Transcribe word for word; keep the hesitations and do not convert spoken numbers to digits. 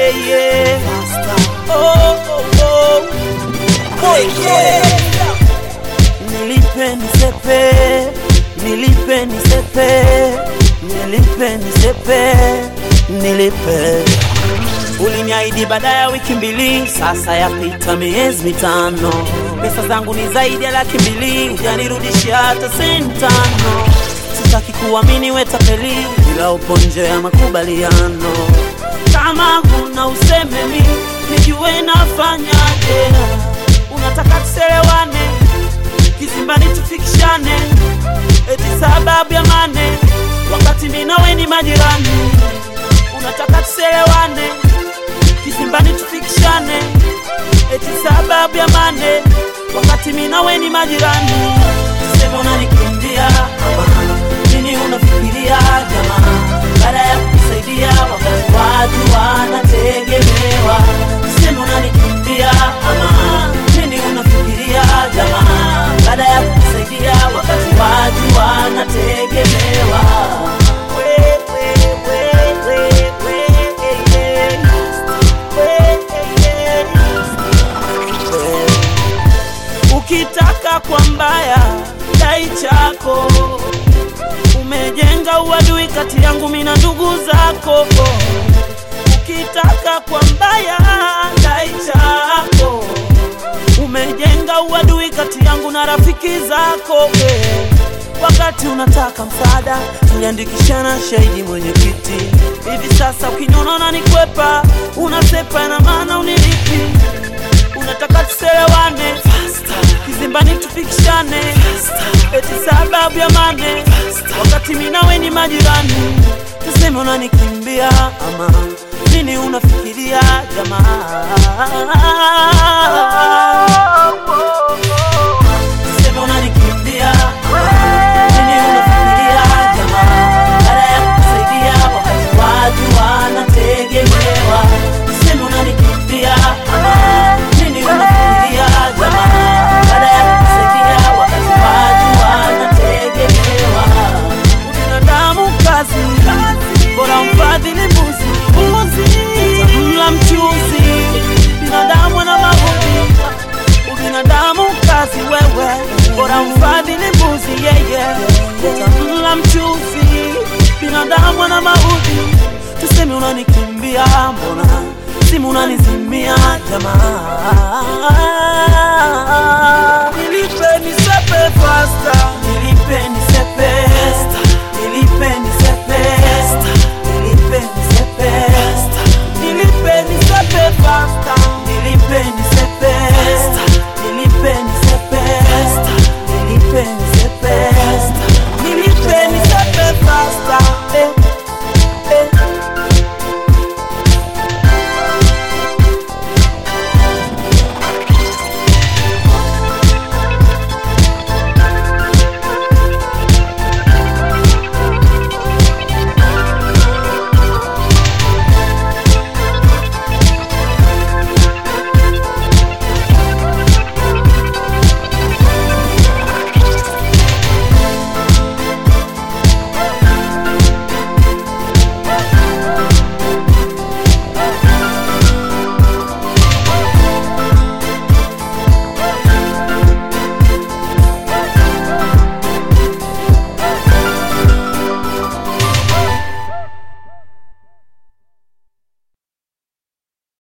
yeah, yeah. Oh, oh, oh. Oh, yeah. Nilipe nisepe, nilipe nisepe, nilipe nisepe, nilipe. Uliniahidi baada ya wiki mbili, sasa yapita miezi mitano. Pesa zangu ni zaidi ya laki mbili, hujanirudishia hata senti tano. Sitaki kuamini we tapeli, ila upo nje ya makubaliano. Kama huna useme mi, nijue nafanyaje. Unataka tuselewane, kizimbani tufikishane, eti sababu ya mane, wakati mimi nawe ni majirani. Unataka tuselewane, kizimbani tufikishane, eti sababu ya mane, wakati mimi nawe ni majirani. Sema unanikimbia ama nini unafikiria jamaa? Baada ya kusaidia wakati watu wanategemewa. Sema unanikimbia ama nini unafikiria jamaa? Baada ya kusaidia wakati watu wanategemewa. Ukitaka kwa mbaya dai chako, umejenga uadui kati yangu mimi na ndugu zako. Ukitaka kwa mbaya dai chako, umejenga uadui kati yangu na rafiki zako. Wakati unataka msaada, tuliandikishana shahidi mwenyekiti. Hivi sasa ukiniona unanikwepa, unasepa na maana unilipi. Unataka tuselewane, kizimbani tufikishane, eti sababu ya mane, wakati mimi nawe ni majirani. Tuseme unanikimbia ama nini unafikiria jamaa? Tuseme unanikimbia nini unafikiria jamaa? Baada ya kusaidia wakati watu wanategemewa. Tuseme unanikimbia ama nini unafikiria jamaa? Baada ya kusaidia wakati watu wanategemewa. Binadamu kazi, bora mfadhili mbuzi, mla mchuzi. Binadamu na maudhi, binadamu kazi wewe, bora mfadhili mbuzi yeye, mla mchuzi. Binadamu na maudhi. Tuseme unanikimbia, mbona simu unanizimia jamaa? Nilipe nisepe faster,